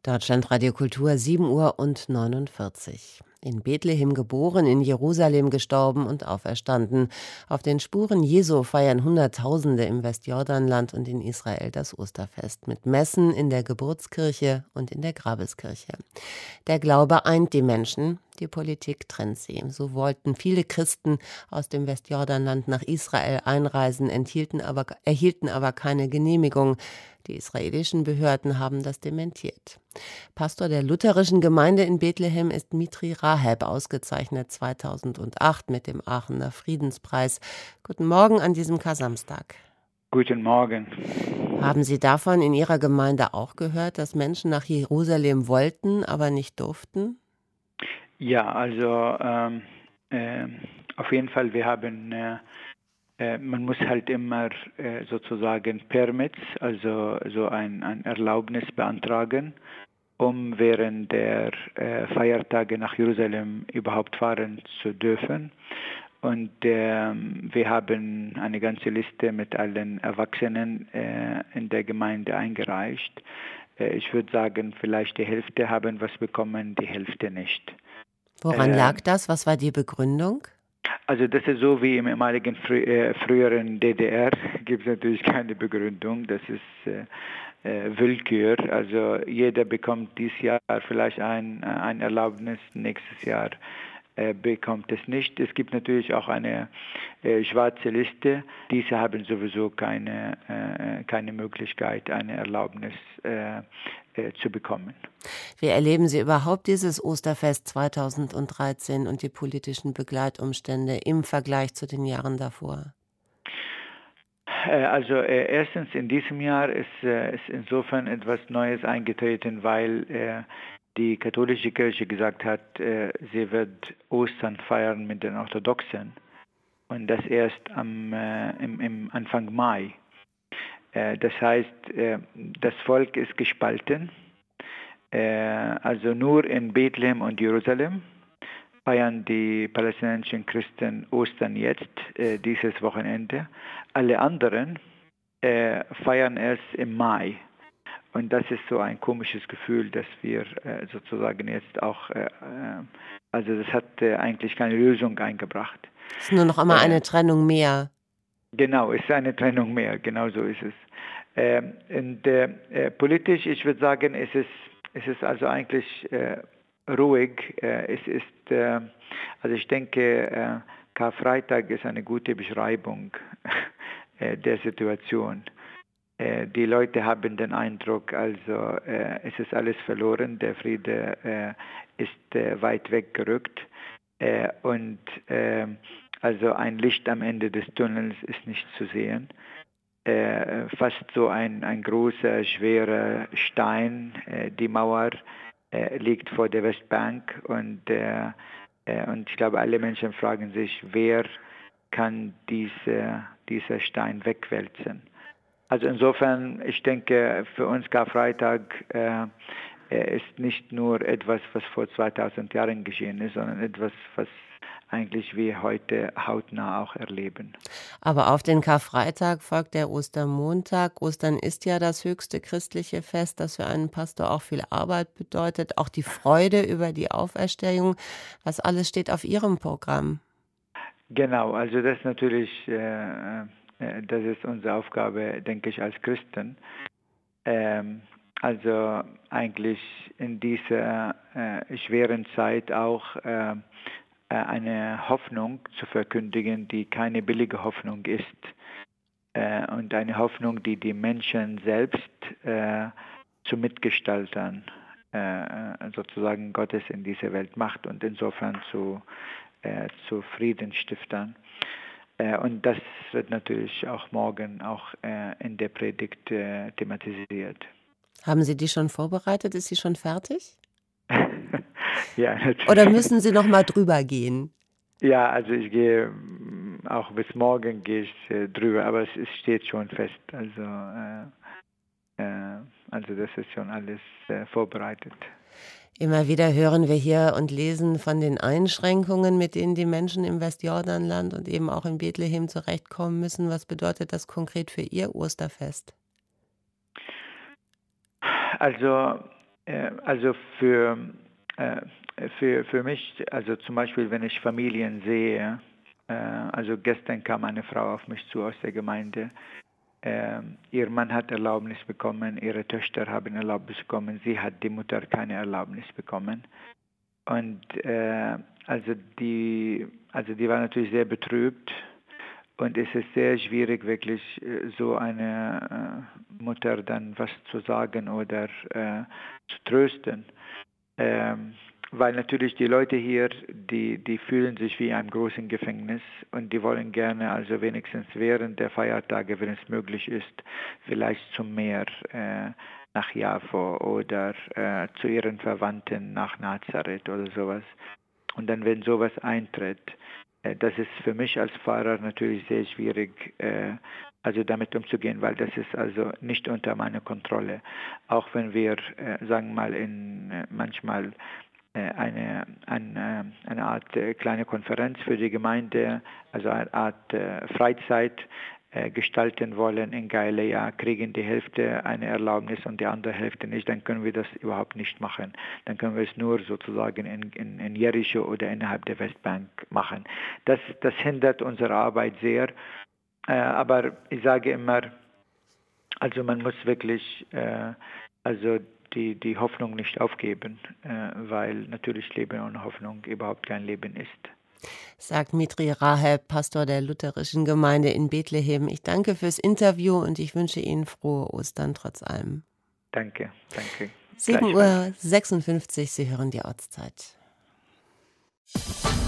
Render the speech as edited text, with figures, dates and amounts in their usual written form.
Deutschlandradio Kultur, 7:49 Uhr. In Bethlehem geboren, in Jerusalem gestorben und auferstanden. Auf den Spuren Jesu feiern Hunderttausende im Westjordanland und in Israel das Osterfest mit Messen in der Geburtskirche und in der Grabeskirche. Der Glaube eint die Menschen, die Politik trennt sie. So wollten viele Christen aus dem Westjordanland nach Israel einreisen, erhielten aber keine Genehmigung. Die israelischen Behörden haben das dementiert. Pastor der lutherischen Gemeinde in Bethlehem ist Mitri Raheb, ausgezeichnet 2008 mit dem Aachener Friedenspreis. Guten Morgen an diesem Kar-Samstag. Guten Morgen. Haben Sie davon in Ihrer Gemeinde auch gehört, dass Menschen nach Jerusalem wollten, aber nicht durften? Ja, also auf jeden Fall, wir haben, man muss halt immer sozusagen Permits, also so ein Erlaubnis beantragen, um während der Feiertage nach Jerusalem überhaupt fahren zu dürfen. Und wir haben eine ganze Liste mit allen Erwachsenen in der Gemeinde eingereicht. Ich würde sagen, vielleicht die Hälfte haben was bekommen, die Hälfte nicht. Woran lag das? Was war die Begründung? Also das ist so wie im ehemaligen früheren DDR, gibt es natürlich keine Begründung, das ist Willkür. Also jeder bekommt dieses Jahr vielleicht ein Erlaubnis, nächstes Jahr bekommt es nicht. Es gibt natürlich auch eine schwarze Liste. Diese haben sowieso keine Möglichkeit, eine Erlaubnis zu bekommen. Wie erleben Sie überhaupt dieses Osterfest 2013 und die politischen Begleitumstände im Vergleich zu den Jahren davor? Also erstens in diesem Jahr ist insofern etwas Neues eingetreten, weil die katholische Kirche gesagt hat, sie wird Ostern feiern mit den Orthodoxen und das erst im Anfang Mai. Das heißt, das Volk ist gespalten. Also nur in Bethlehem und Jerusalem feiern die palästinensischen Christen Ostern jetzt, dieses Wochenende. Alle anderen feiern es im Mai. Und das ist so ein komisches Gefühl, dass wir sozusagen jetzt auch, also das hat eigentlich keine Lösung eingebracht. Es ist nur noch einmal eine Trennung mehr. Genau, es ist eine Trennung mehr, genau so ist es. Und politisch, ich würde sagen, es ist also eigentlich ruhig. Also ich denke, Karfreitag ist eine gute Beschreibung der Situation. Die Leute haben den Eindruck, also es ist alles verloren, der Friede ist weit weggerückt und also ein Licht am Ende des Tunnels ist nicht zu sehen. Fast so ein großer, schwerer Stein, die Mauer liegt vor der Westbank und ich glaube, alle Menschen fragen sich, wer kann dieser Stein wegwälzen? Also insofern, ich denke, für uns Karfreitag ist nicht nur etwas, was vor 2000 Jahren geschehen ist, sondern etwas, was eigentlich wir heute hautnah auch erleben. Aber auf den Karfreitag folgt der Ostermontag. Ostern ist ja das höchste christliche Fest, das für einen Pastor auch viel Arbeit bedeutet, auch die Freude über die Auferstehung. Was alles steht auf Ihrem Programm? Genau, also das natürlich, das ist unsere Aufgabe, denke ich, als Christen. Also eigentlich in dieser schweren Zeit auch eine Hoffnung zu verkündigen, die keine billige Hoffnung ist und eine Hoffnung, die die Menschen selbst zu Mitgestaltern sozusagen Gottes in dieser Welt macht und insofern zu Friedenstiftern. Und das wird natürlich auch morgen auch in der Predigt thematisiert. Haben Sie die schon vorbereitet? Ist sie schon fertig? Ja, natürlich. Oder müssen Sie noch mal drüber gehen? Ja, also ich gehe auch bis morgen gehe ich drüber, aber es steht schon fest. Also das ist schon alles vorbereitet. Immer wieder hören wir hier und lesen von den Einschränkungen, mit denen die Menschen im Westjordanland und eben auch in Bethlehem zurechtkommen müssen. Was bedeutet das konkret für Ihr Osterfest? Also Also für mich, also zum Beispiel, wenn ich Familien sehe, also gestern kam eine Frau auf mich zu aus der Gemeinde. Ihr Mann hat Erlaubnis bekommen, ihre Töchter haben Erlaubnis bekommen, sie hat die Mutter keine Erlaubnis bekommen. Und die war natürlich sehr betrübt. Und es ist sehr schwierig, wirklich so eine Mutter dann was zu sagen oder zu trösten. Weil natürlich die Leute hier, die fühlen sich wie in einem großen Gefängnis und die wollen gerne also wenigstens während der Feiertage, wenn es möglich ist, vielleicht zum Meer nach Jaffo oder zu ihren Verwandten nach Nazareth oder sowas. Und dann, wenn sowas eintritt, das ist für mich als Pfarrer natürlich sehr schwierig, also damit umzugehen, weil das ist also nicht unter meiner Kontrolle. Auch wenn wir, sagen wir mal, manchmal eine Art kleine Konferenz für die Gemeinde, also eine Art Freizeit gestalten wollen in Galiläa, kriegen die Hälfte eine Erlaubnis und die andere Hälfte nicht, dann können wir das überhaupt nicht machen. Dann können wir es nur sozusagen in Jericho oder innerhalb der Westbank machen. Das hindert unsere Arbeit sehr, aber ich sage immer, also man muss wirklich die Hoffnung nicht aufgeben, weil natürlich Leben ohne Hoffnung überhaupt kein Leben ist. Sagt Mitri Raheb, Pastor der lutherischen Gemeinde in Bethlehem. Ich danke fürs Interview und ich wünsche Ihnen frohe Ostern trotz allem. Danke. 7:56 Uhr, Sie hören die Ortszeit.